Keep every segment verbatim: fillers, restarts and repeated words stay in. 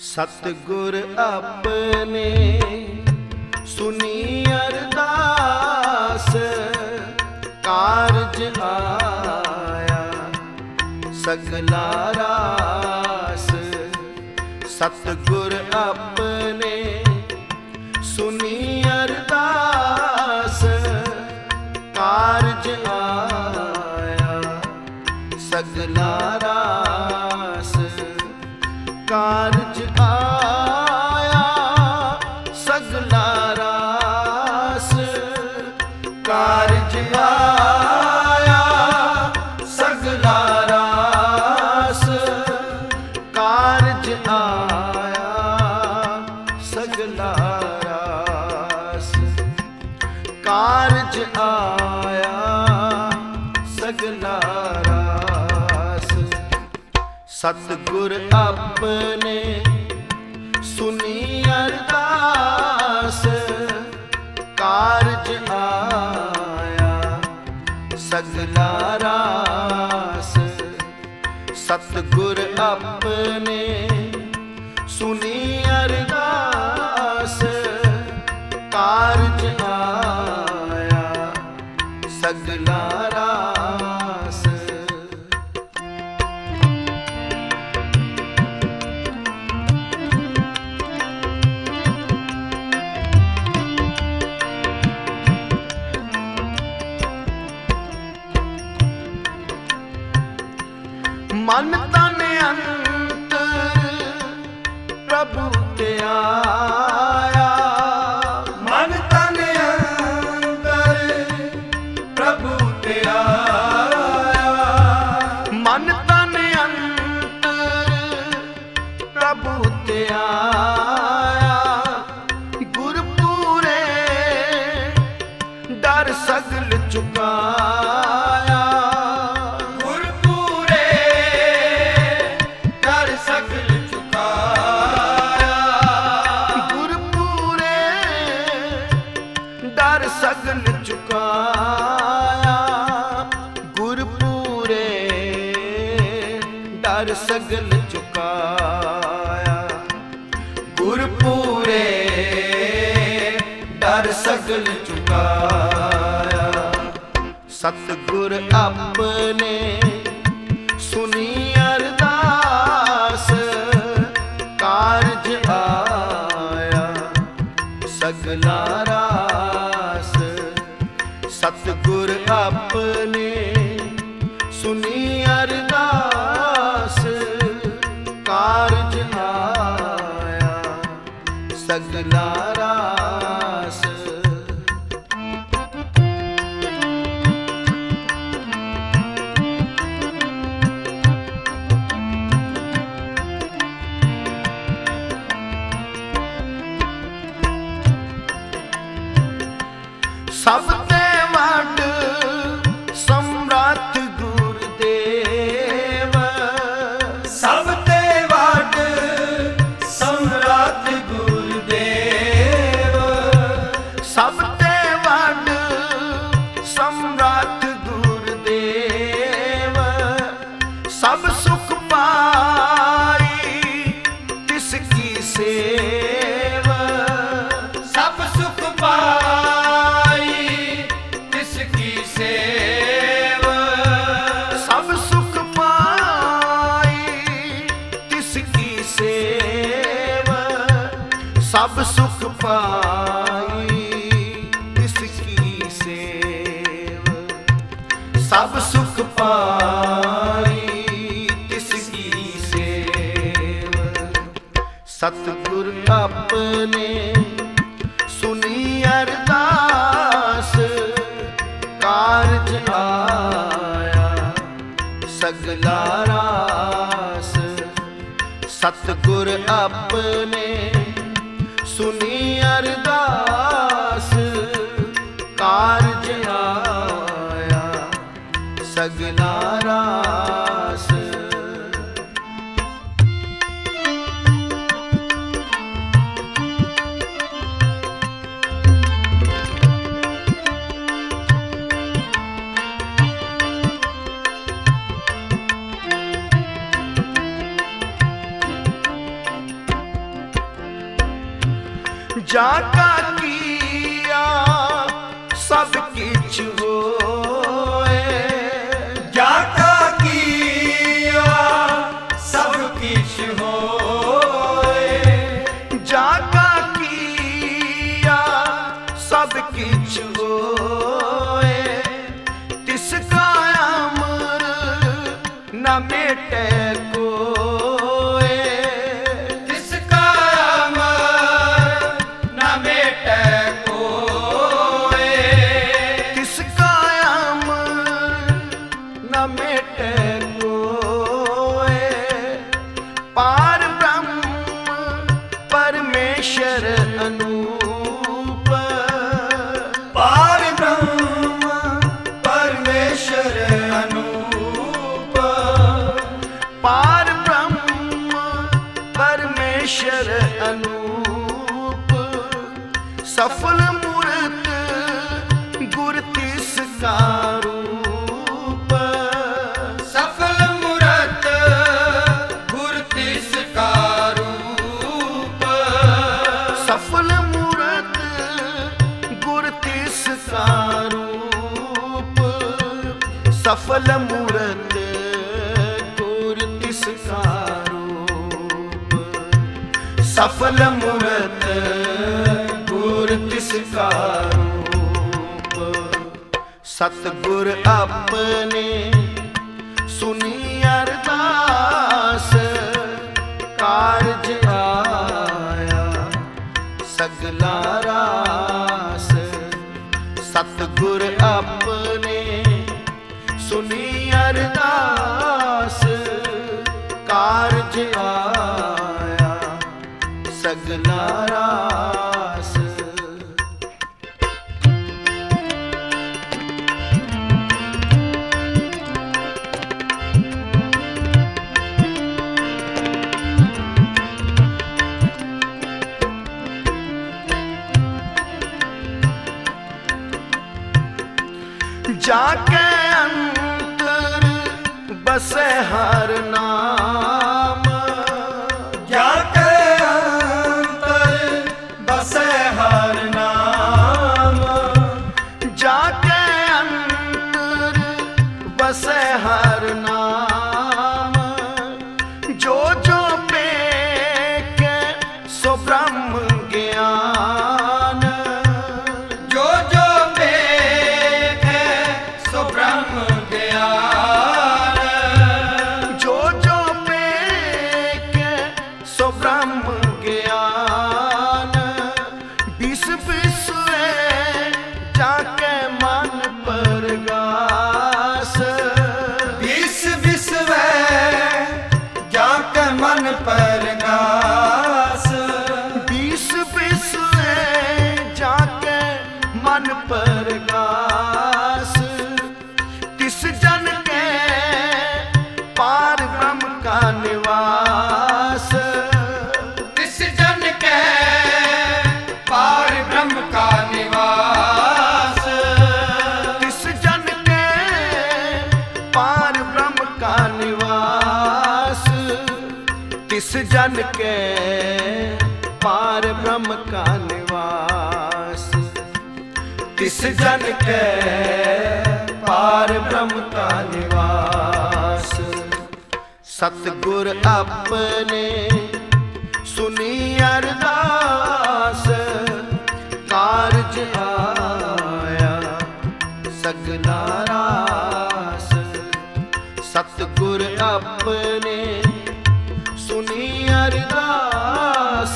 ਸਤਿਗੁਰ ਆਪਣੇ ਸੁਣੀ ਅਰਦਾਸ, ਕਾਰਜ ਆਇਆ ਸਗਲਾ ਰਾਸ। ਸਤਿਗੁਰ ਆਪਣੇ ਸੁਣੀ ਅਰਦਾਸ, ਕਾਰਜ ਆਇਆ ਸਗਲਾ ਰਾਸ। ਕਾਰਜ ਆਇਆ ਸਗਲਾ ਰਾਸ, ਕਾਰਜ ਆਇਆ ਸਗਲਾ ਰਾਸ। ਕਾਰਜ ਆਇਆ ਸਗਲਾ ਰਾਸ, ਕਾਰਜ ਆਇਆ ਸਗਲਾ ਰਾਸ। ਸਤਿਗੁਰ ਆਪਣੇ ਸੁਣੀ ਅਰਦਾਸ, ਕਾਰਜ ਆਇਆ ਸਗਲਾ ਰਾਸ। ਸਤਿਗੁਰ ਆਪਣੇ ਸੁਣੀ ਅਰਦਾਸ, ਕਾਰਜ ਆਇਆ ਸਗਲਾ ਰਾਸ। ਮਨ ਤਨ ਅੰਤਰ ਪ੍ਰਭੂ ਤੇ ਆਇਆ, ਮਨ ਤਨ ਅੰਤਰ ਪ੍ਰਭੂ ਤੇ ਆਇਆ। ਮਨ ਤਨ ਅੰਤਰ ਪ੍ਰਭੂ ਤੇ ਆਇਆ, ਗੁਰਪੂਰੇ ਡਰ ਸਗਲ ਚੁਕਾਇਆ। ਡਰ ਸਗਲ ਚੁਕਾਇਆ, ਗੁਰਪੂਰੇ ਡਰ ਸਗਲ ਚੁਕਾਇਆ। ਗੁਰਪੂਰੇ ਡਰ ਸਗਲ ਚੁਕਾਇਆ। ਸਤਿਗੁਰ ਆਪਣੇ ਸੁਣੀ ਅਰਦਾਸ, ਕਾਰਜ ਆਇਆ ਸਗਲਾ ਰਾਸ। ਸਤਿਗੁਰ ਆਪਣੇ ਸੁਣੀ ਅਰਦਾਸ, ਕਾਰਜ ਆਇਆ ਸਗਲਾ ਰਾਸ। ਸਭ ਤੇ ਵੱਡ ਸਮਰੱਥ ਗੁਰਦੇਵ, ਸਭ ਤੇ ਵੱਡ ਸਮਰੱਥ ਗੁਰਦੇਵ। ਸਭ ਤੇ ਵੱਡ ਸਮਰੱਥ ਗੁਰਦੇਵ। ਸਭ ਸੁਖ ਪਾਈ ਤਿਸ ਕੀ ਸੇਵ। ਸਭ ਸੁਖ ਪਾਈ ਤਿਸ ਕੀ ਸੇਵ। ਸਭ ਸੁਖ ਪਾਈ ਤਿਸ ਕੀ ਸੇਵ। ਸਭ ਸੁਖ ਪਾਈ ਤਿਸ ਕੀ ਸੇਵ। ਸਭ ਸੁਖ ਪਾਈ ਤਿਸ ਕੀ ਸੇਵ। ਸਤਿਗੁਰ ਆਪਣੇ ਸੁਣੀ ਅਰਦਾਸ, ਕਾਰਜ ਆਇਆ ਸਗਲਾ ਰਾਸ। ਸਤਿਗੁਰ ਆਪਣੇ ਸੁਣੀ ਅਰਦਾਸ, ਕਾਰਜ ਆਇਆ ਸਗਲਾ ਰਾਸ। जाका किया सब किछ होए, जाका किया सब किछ होए, जाका किया सब किछ होए, तिसका अमर न मेटे कोए, तिसका अमर न मेटे कोए, तिसका अमर न मेटे कोए, पार ब्रह्म परमेश्वर अनूप, पार ब्रह्म परमेश्वर अनूप, पार ब्रह्म परमेश्वर अनूप, सफल मूर्त गुर तिसका रूप, सफल मूरत गुर तिसका रूप, सफल मूर्त गुर तिसका रूप, सफल मूर्त गुर तिसका रूप, सफल मूर्त गुर तिसका रूप। सतगुर अपने सुनी अरदास, कारज आया सगला रास, सतगुर अपने सुनी अरदास, कारज आया सगला रास। जाके अंतर बसे हर नाम, जाके अंतर बसे हर नाम, जाके अंतर बसे हर नाम, जो जो पेके सो ब्रह्म ज्ञान, जो जो पेखे सो ब्रह्म ज्ञान, जो जो पेके सो ब्रह्म ज्ञान, बिस बिसवे जाके मन परगास, विस विसवे जाके मन परगास, बिस बिसवे जाके मन परगास, तिस जन के पार ब्रह्म का निवास, तिस जन के पार ब्रह्म का निवास, तिस जन के पार ब्रह्म का निवास, तिस जन के पार ब्रह्म का निवास, तिस जन के पार ब्रह्म का निवास। सतगुर अपने सुनी अरदास, कारज आया सगला रास, सतगुर अपने सुनी अरदास,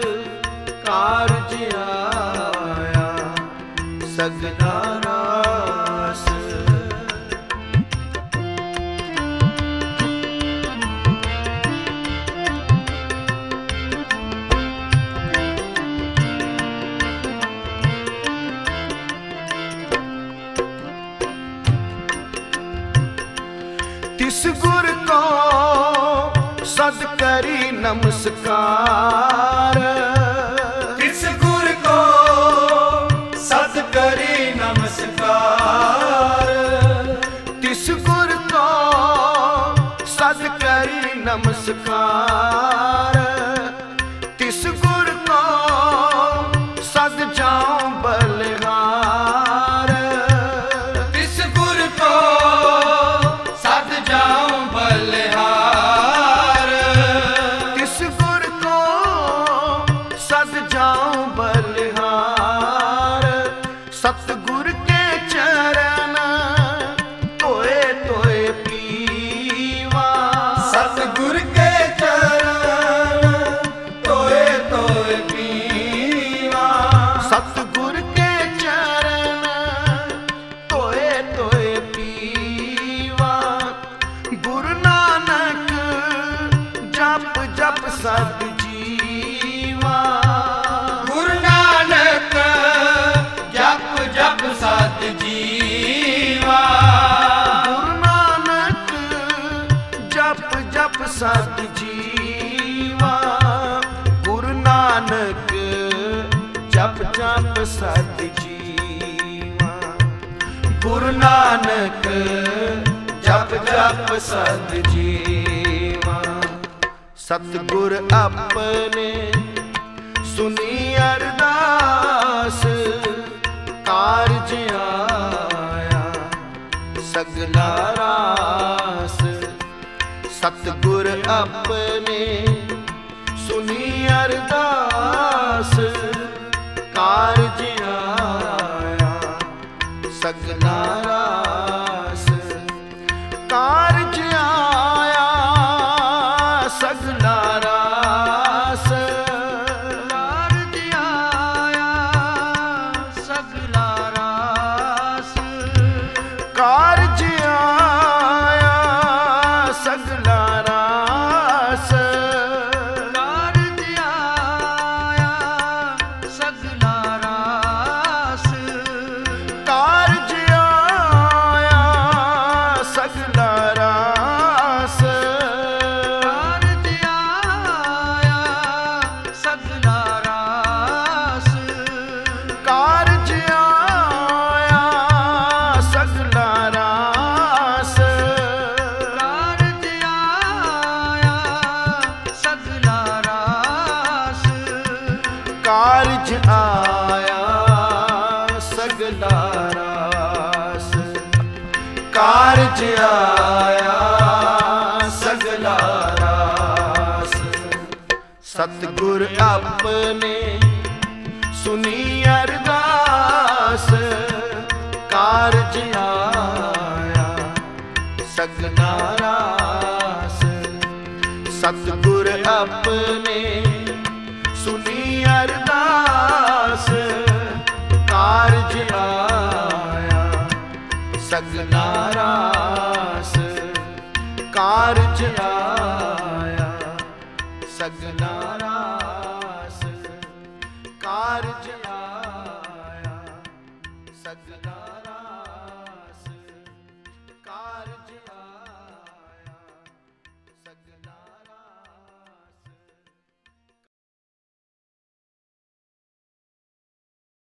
कारज आया सगला रास। तिस गुर को सद करी नमस्कार, तिस गुर को सद करी नमस्कार, तिस गुर को सद करी नमस्कार, तिस गुर को ਸਦ ਜੀਵਾ। ਗੁਰੂ ਨਾਨਕ ਜਪ ਜਪ ਸਤ ਜੀਵਾ। ਗੁਰੂ ਨਾਨਕ ਜਪ ਜਪ ਸਤ ਜੀਵਾ। ਗੁਰੂ ਨਾਨਕ ਜਪ ਜਪ ਸਤ ਜੀਵਾ। ਗੁਰੂ ਨਾਨਕ ਜਪ ਜਪ ਸਤ ਜੀਵਾ। ਸਤਿਗੁਰ ਆਪਣੇ ਸੁਣੀ ਅਰਦਾਸ ਕਾਰਜ ਆਇਆ ਸਗਲਾ ਰਾਸ। ਸਤਿਗੁਰ ਆਪਣੇ ਸੁਣੀ ਅਰਦਾਸ ਕਾਰਜ ਆਇਆ ਸਗਲਾ ਰਾਸ। ਕਾਰਜ ਆਇਆ ਸਗਲਾ ਰਾਸ। ਕਾਰਜ ਆਇਆ ਸਗਲਾ ਰਾਸ। ਕਾਰਜ ਆਇਆ ਸਗਲਾ ਰਾਸ। ਕਾਰਜ ਆਇਆ ਸਗਲਾ ਰਾਸ। ਕਾਰਜ ਆਇਆ ਸਗਲਾ ਰਾਸ। ਕਾਰਜ ਆਇਆ ਸਗਲਾ ਰਾਸ। ਕਾਰਜ ਆਇਆ ਸਗਲਾ ਰਾਸ। ਕਾਰਜ ਆਇਆ ਸਗਲਾ ਰਾਸ। ਕਾਰਜ ਆਇਆ ਸਗਲਾ ਰਾਸ। ਕਾਰਜ ਆਇਆ ਸਗਲਾ ਰਾਸ। ਸਤਿਗੁਰ ਆਪਣੇ ਸੁਣੀ ਅਰਦਾਸ ਕਾਰਜ ਆਇਆ ਸਗਲਾ ਰਾਸ। ਸਤਿਗੁਰ ਆਪਣੇ ਸੁਣੀ ਅਰਦਾਸ ਕਾਰਜ ਆਇਆ ਸਗਲਾ ਰਾਸ। ਕਾਰਜ ਆਇਆ